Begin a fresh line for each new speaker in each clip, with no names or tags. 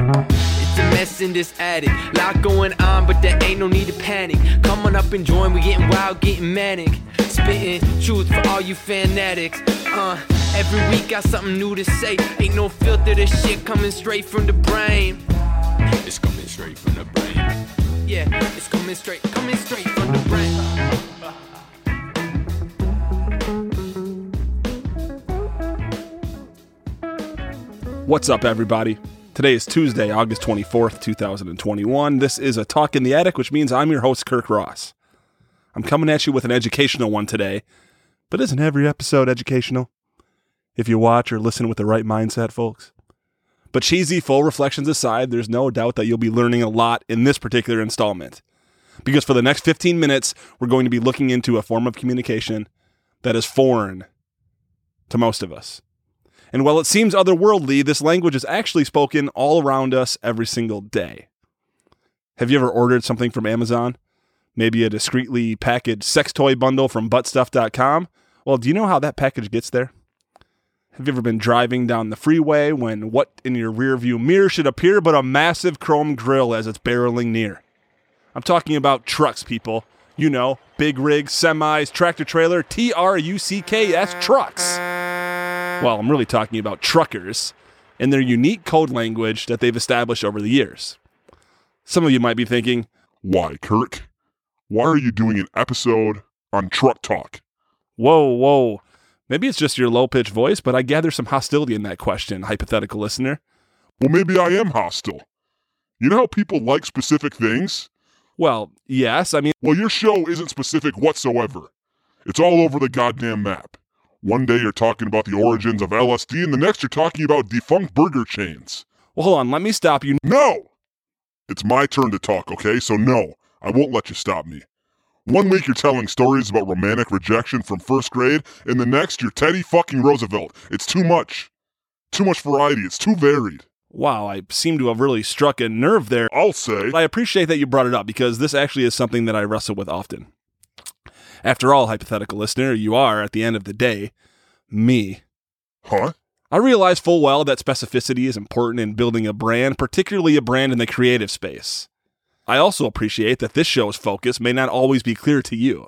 It's a mess in this attic, lot going on, but there ain't no need to panic. Come on up and join, we getting wild, getting manic. Spitting truth for all you fanatics. Every week got something new to say. Ain't no filter, this shit coming straight from the brain. It's coming straight from the brain. Yeah, it's coming straight from the brain.
What's up, everybody? Today is Tuesday, August 24th, 2021. This is a Talk in the Attic, which means I'm your host, Kirk Ross. I'm coming at you with an educational one today, but isn't every episode educational? If you watch or listen with the right mindset, folks. But cheesy, full reflections aside, there's no doubt that you'll be learning a lot in this particular installment. Because for the next 15 minutes, we're going to be looking into a form of communication that is foreign to most of us. And while it seems otherworldly, this language is actually spoken all around us every single day. Have you ever ordered something from Amazon? Maybe a discreetly packaged sex toy bundle from buttstuff.com? Well, do you know how that package gets there? Have you ever been driving down the freeway when what in your rearview mirror should appear but a massive chrome grille as it's barreling near? I'm talking about trucks, people. You know, big rigs, semis, tractor trailer, Trucks, trucks. Well, I'm really talking about truckers and their unique code language that they've established over the years. Some of you might be thinking,
why, Kirk? Why are you doing an episode on truck talk?
Whoa. Maybe it's just your low-pitched voice, but I gather some hostility in that question, hypothetical listener.
Well, maybe I am hostile. You know how people like specific things?
Well, yes,
Well, your show isn't specific whatsoever. It's all over the goddamn map. One day you're talking about the origins of LSD, and the next you're talking about defunct burger chains.
Well, hold on, let me stop you.
No! It's my turn to talk, okay? So no, I won't let you stop me. One week you're telling stories about romantic rejection from first grade, and the next you're Teddy fucking Roosevelt. It's too much. Too much variety. It's too varied.
Wow, I seem to have really struck a nerve there.
I'll say.
I appreciate that you brought it up, because this actually is something that I wrestle with often. After all, hypothetical listener, you are, at the end of the day, me.
Huh?
I realize full well that specificity is important in building a brand, particularly a brand in the creative space. I also appreciate that this show's focus may not always be clear to you.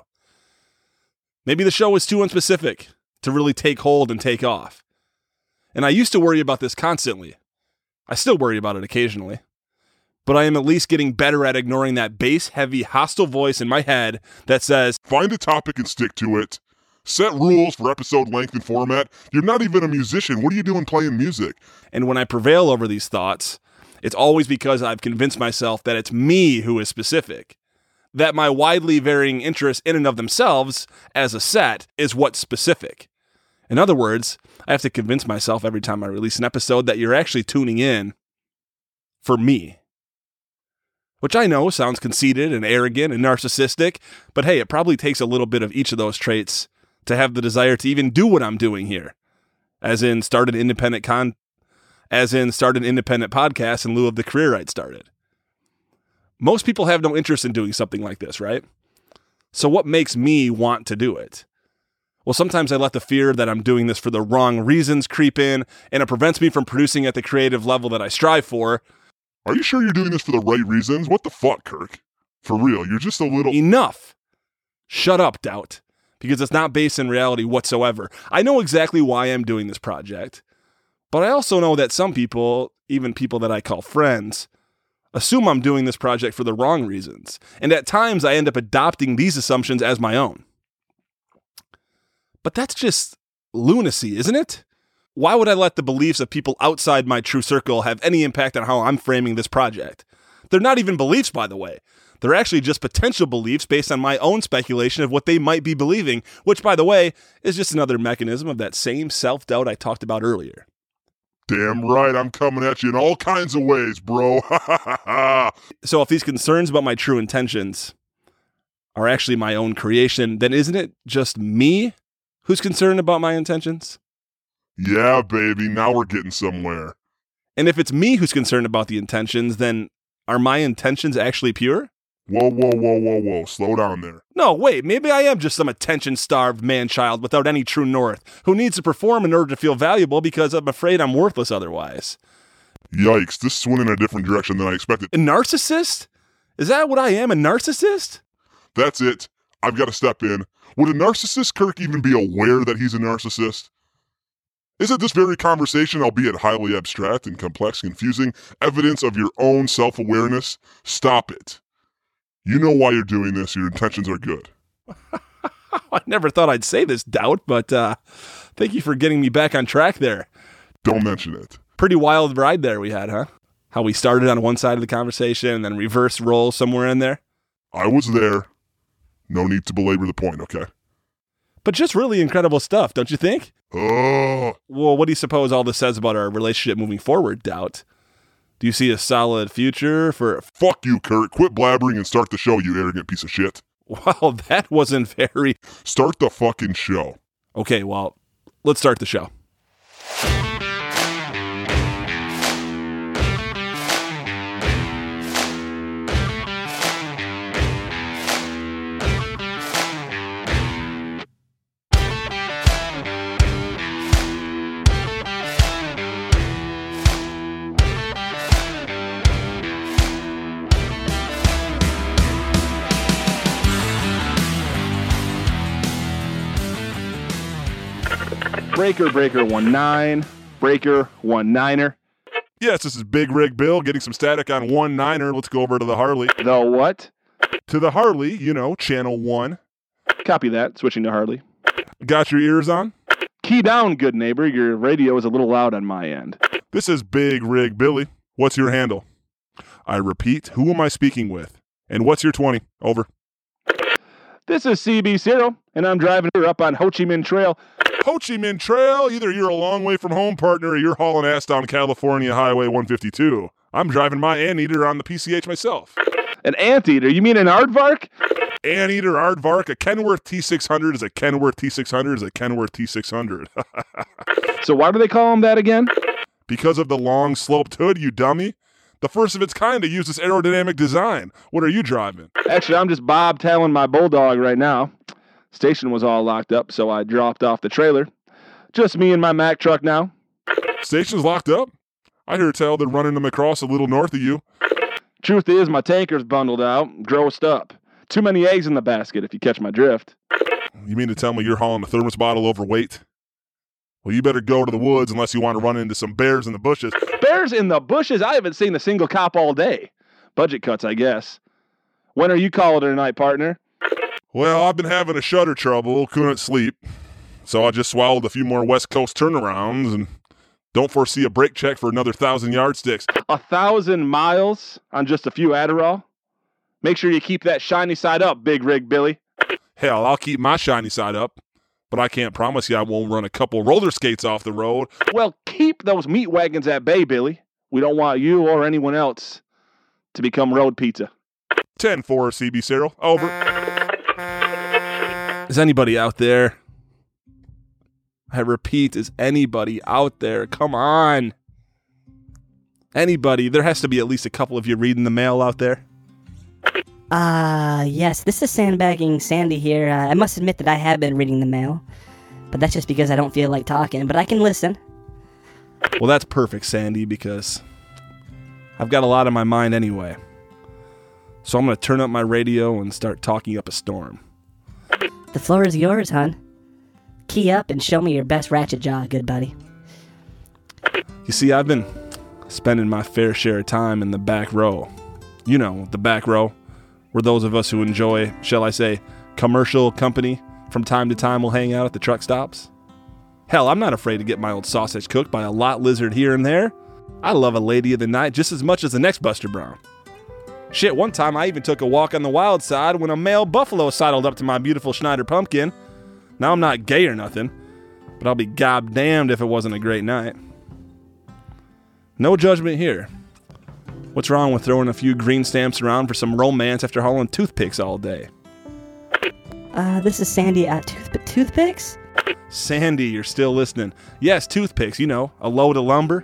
Maybe the show is too unspecific to really take hold and take off. And I used to worry about this constantly. I still worry about it occasionally. But I am at least getting better at ignoring that bass-heavy, hostile voice in my head that says,
find a topic and stick to it. Set rules for episode length and format. You're not even a musician. What are you doing playing music?
And when I prevail over these thoughts, it's always because I've convinced myself that it's me who is specific. That my widely varying interests in and of themselves, as a set, is what's specific. In other words, I have to convince myself every time I release an episode that you're actually tuning in for me. Which I know sounds conceited and arrogant and narcissistic, but hey, it probably takes a little bit of each of those traits to have the desire to even do what I'm doing here. As in start an independent podcast in lieu of the career I'd started. Most people have no interest in doing something like this, right? So what makes me want to do it? Well, sometimes I let the fear that I'm doing this for the wrong reasons creep in, and it prevents me from producing at the creative level that I strive for.
Are you sure you're doing this for the right reasons? What the fuck, Kirk? For real, you're just a little...
Enough! Shut up, Doubt. Because it's not based in reality whatsoever. I know exactly why I'm doing this project. But I also know that some people, even people that I call friends, assume I'm doing this project for the wrong reasons. And at times I end up adopting these assumptions as my own. But that's just lunacy, isn't it? Why would I let the beliefs of people outside my true circle have any impact on how I'm framing this project? They're not even beliefs, by the way. They're actually just potential beliefs based on my own speculation of what they might be believing, which, by the way, is just another mechanism of that same self-doubt I talked about earlier.
Damn right, I'm coming at you in all kinds of ways, bro.
So if these concerns about my true intentions are actually my own creation, then isn't it just me who's concerned about my intentions?
Yeah, baby, now we're getting somewhere.
And if it's me who's concerned about the intentions, then are my intentions actually pure?
Whoa. Slow down there.
No, wait, maybe I am just some attention-starved man-child without any true north, who needs to perform in order to feel valuable because I'm afraid I'm worthless otherwise.
Yikes, this went in a different direction than I expected.
A narcissist? Is that what I am, a narcissist?
That's it. I've got to step in. Would a narcissist, Kirk, even be aware that he's a narcissist? Isn't this very conversation, albeit highly abstract and complex, confusing, evidence of your own self-awareness? Stop it. You know why you're doing this. Your intentions are good.
I never thought I'd say this, Doubt, but thank you for getting me back on track there.
Don't mention it.
Pretty wild ride there we had, huh? How we started on one side of the conversation and then reverse role somewhere in there.
I was there. No need to belabor the point, okay?
But just really incredible stuff, don't you think?
Oh.
Well, what do you suppose all this says about our relationship moving forward, Doubt? Do you see a solid future for...
Fuck you, Kurt. Quit blabbering and start the show, you arrogant piece of shit.
Well, that wasn't very...
Start the fucking show.
Okay, well, let's start the show. Breaker 19, Breaker 19er.
Yes, this is Big Rig Bill getting some static on 19er. Let's go over to the Harley.
The what?
To the Harley, channel 1.
Copy that, switching to Harley.
Got your ears on?
Key down, good neighbor. Your radio is a little loud on my end.
This is Big Rig Billy. What's your handle? I repeat, who am I speaking with? And what's your 20? Over.
This is CB0, and I'm driving her up on Ho Chi Minh Trail.
Ho Chi Minh Trail? Either you're a long way from home, partner, or you're hauling ass down California Highway 152. I'm driving my anteater on the PCH myself.
An anteater? You mean an aardvark?
Anteater, aardvark, a Kenworth T600 is a Kenworth T600 is a Kenworth T600.
So why do they call them that again?
Because of the long sloped hood, you dummy. The first of its kind to use this aerodynamic design. What are you driving?
Actually, I'm just bobtailing my bulldog right now. Station was all locked up, so I dropped off the trailer. Just me and my Mack truck now.
Station's locked up? I hear tell they're running them across a little north of you.
Truth is, my tanker's bundled out, grossed up. Too many eggs in the basket, if you catch my drift.
You mean to tell me you're hauling a thermos bottle overweight? Well, you better go to the woods unless you want to run into some bears in the bushes.
Bears in the bushes? I haven't seen a single cop all day. Budget cuts, I guess. When are you calling it tonight, partner?
Well, I've been having a shutter trouble, couldn't sleep. So I just swallowed a few more West Coast turnarounds and don't foresee a brake check for another 1,000 yardsticks.
1,000 miles on just a few Adderall? Make sure you keep that shiny side up, Big Rig Billy.
Hell, I'll keep my shiny side up, but I can't promise you I won't run a couple roller skates off the road.
Well, keep those meat wagons at bay, Billy. We don't want you or anyone else to become road pizza.
10-4, CB Cyril. Over.
Is anybody out there? I repeat, is anybody out there? Come on. Anybody. There has to be at least a couple of you reading the mail out there.
Yes, this is Sandbagging Sandy here. I must admit that I have been reading the mail, but that's just because I don't feel like talking, but I can listen.
Well, that's perfect, Sandy, because I've got a lot on my mind anyway. So I'm going to turn up my radio and start talking up a storm.
The floor is yours, hon. Key up and show me your best ratchet jaw, good buddy.
You see, I've been spending my fair share of time in the back row. You know, the back row, where those of us who enjoy, shall I say, commercial company from time to time will hang out at the truck stops. Hell, I'm not afraid to get my old sausage cooked by a lot lizard here and there. I love a lady of the night just as much as the next Buster Brown. Shit, one time I even took a walk on the wild side when a male buffalo sidled up to my beautiful Schneider pumpkin. Now, I'm not gay or nothing, but I'll be goddamned if it wasn't a great night. No judgment here. What's wrong with throwing a few green stamps around for some romance after hauling toothpicks all day?
This is Sandy at Toothpicks?
Sandy, you're still listening. Yes, toothpicks, you know, a load of lumber.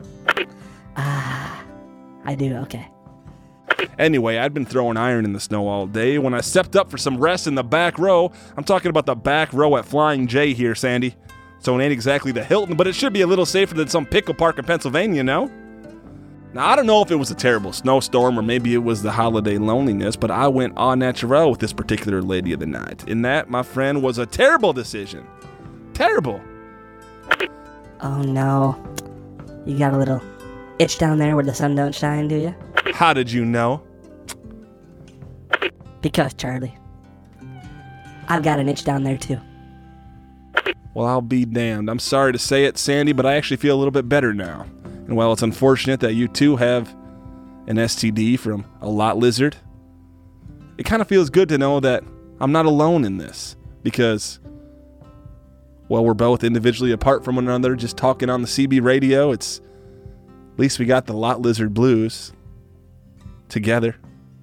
I do, okay.
Anyway, I'd been throwing iron in the snow all day when I stepped up for some rest in the back row. I'm talking about the back row at Flying J here, Sandy. So it ain't exactly the Hilton, but it should be a little safer than some pickle park in Pennsylvania, no? Now, I don't know if it was a terrible snowstorm or maybe it was the holiday loneliness, but I went au naturel with this particular lady of the night. And that, my friend, was a terrible decision. Terrible.
Oh no. You got a little itch down there where the sun don't shine, do you?
How did you know?
Because, Charlie, I've got an itch down there too.
Well, I'll be damned. I'm sorry to say it, Sandy, but I actually feel a little bit better now. And while it's unfortunate that you too have an STD from a lot lizard, it kind of feels good to know that I'm not alone in this. Because, well, we're both individually apart from one another, just talking on the CB radio. At least we got the lot lizard blues together.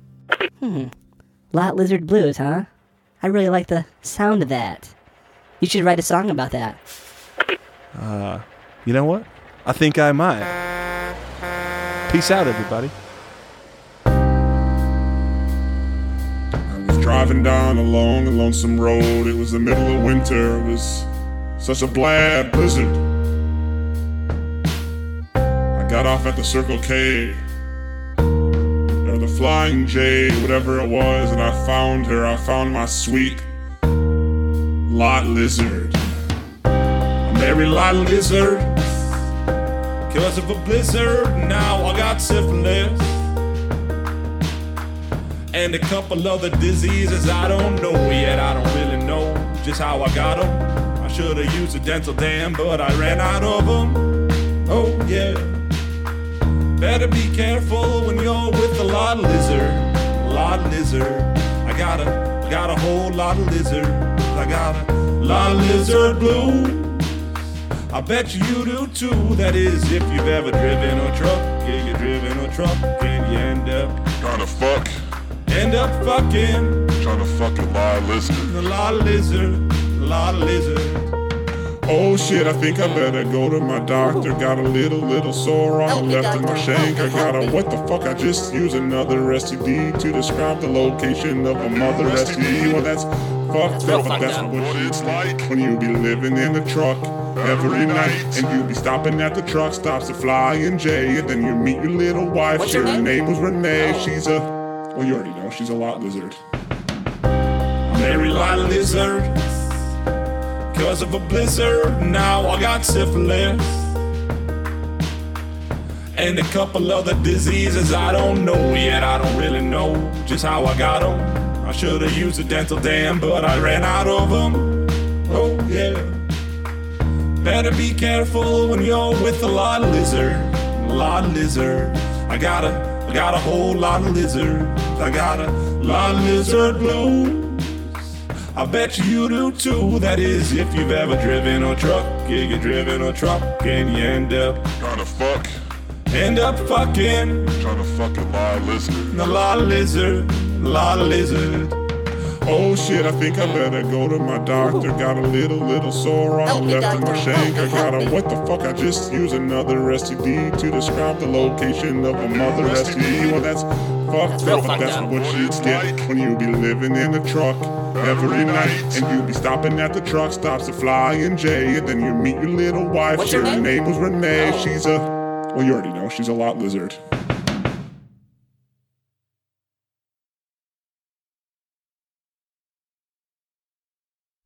Lot lizard blues, huh? I really like the sound of that. You should write a song about that.
You know what? I think I might. Peace out, everybody.
I was driving down a long and lonesome road. It was the middle of winter. It was such a bad blizzard. I got off at the Circle K, or the Flying J, whatever it was, and I found her. I found my sweet lot lizard. A merry lot lizard. Cause of a blizzard, now I got syphilis. And a couple other diseases I don't know yet. I don't really know just how I got them. I should've used a dental dam, but I ran out of them. Oh yeah. Better be careful when you're with a lot lizard. Lot lizard. I got a whole lot of lizard. I got a lot lizard blue. I bet you do too, that is if you've ever driven a truck. Yeah, you're driven a truck and you end up fucking
Trying to fucking lot lizard.
a lot of lizard. Oh shit, I think I better go to my doctor. Got a little sore on the left of my shank. I got a what the fuck, I just used another STD to describe the location of a mother STD. Well, that's fucked up, but that's what it's like when you be living in a truck every night, and you be stopping at the truck stops at Flying J, and then you meet your little wife.
What's her
Her
name?
name was Renee. She's a, well, you already know, she's a lot lizard. A merry lot lizard. Cause of a blizzard, now I got syphilis. And a couple other diseases I don't know yet. I don't really know just how I got them. I should've used a dental dam, but I ran out of them. Oh yeah. Better be careful when you're with a lot lizard. Lot lizard. I got a whole lot of lizard. I got a lot lizard blue. I bet you do too, that is if you've ever driven a truck. Yeah, you're driven a truck and you end up fucking
Trying to fucking lot lizard.
a lot of lizard. Oh shit, I think I better go to my doctor. Got a little sore on the left of my shank. I got a what the fuck, I just used another STD to describe the location of a mother STD. Well, that's fucked up, but that's what you get when you be living in a truck every night, and you be stopping at the truck stops at Flying J, and then you meet your little wife.
What's her name?
Her name was Renee. She's a, well, you already know, she's a lot lizard.